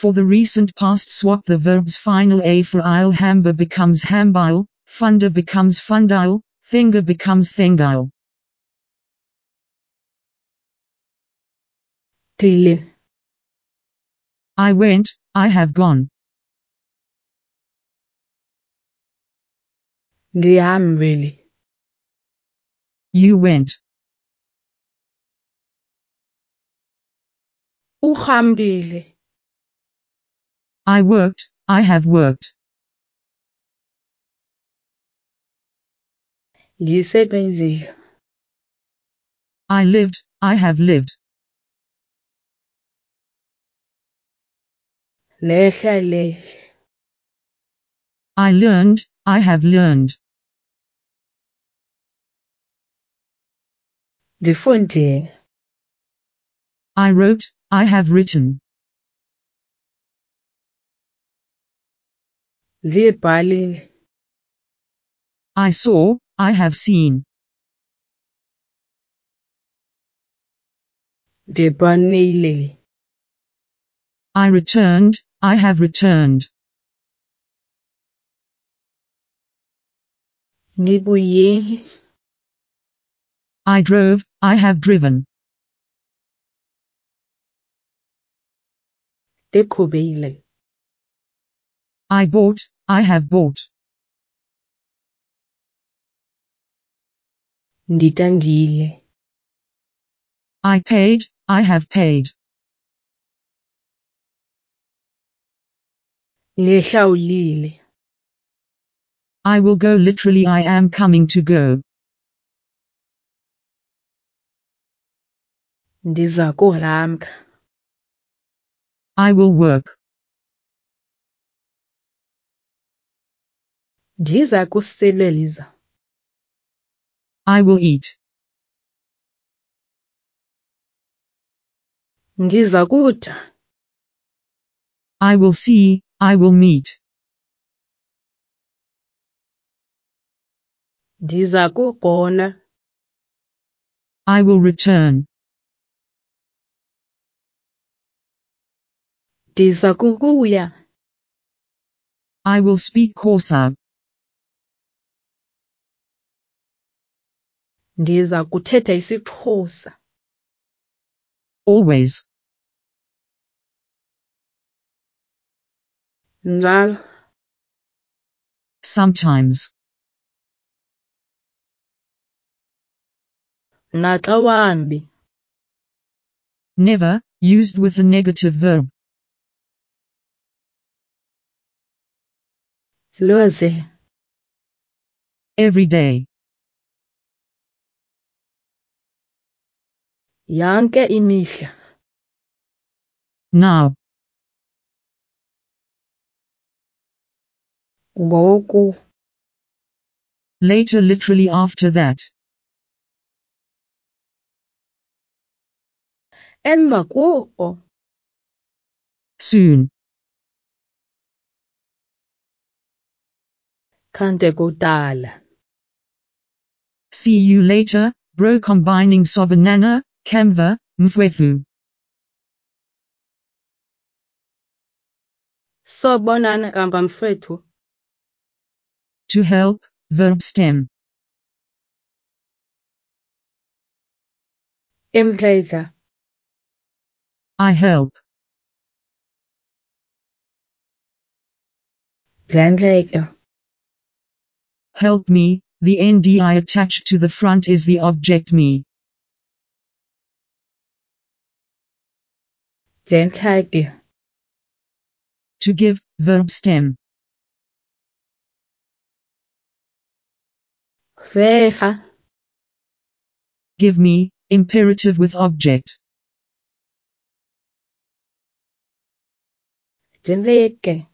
For the recent past, swap the verb's final a for ile. Hamba becomes hambile, funda becomes fundile, thinga becomes thingile. Tile. I went, I have gone. Ndihambile. You went. Uhambile. I worked, I have worked. Ndisebenzile. I lived, I have lived. Lehlalele. I learned, I have learned. Ndifundile. I wrote, I have written. Ndibhalile. I saw, I have seen. Ndibonile. I returned, I have returned. Ndibuyile. I drove, I have driven. Ndiqhubile. I bought, I have bought. Nditangile. I paid, I have paid. Ndihlawulile. I will go, literally I am coming to go. Ndiza kuhamba. I will work. Ndiza kusebenza. I will eat. Ndiza kutya. I will see, I will meet. Ndiza kugona. I will return. Ndiza kubuya. I will speak Xhosa. Ndiza kuthetha isiXhosa. Always. Njalo. Sometimes. Naxa wambi. Never, used with the negative verb. Loze. Every day. Yonke imihla. Now. Ngoku. Later, literally after that. Emva koko. Soon. Kante kudala. See you later, bro. Combining Sobanana, Kamva, Mfwethu. Sobonana kamba mfethu. To help, verb stem. Emdleza. I help. Ndlandleka. Help me, the NDI attached to the front is the object me. Ndlandleke. To give, verb stem. Vega. Give me, imperative with object. Ndleke.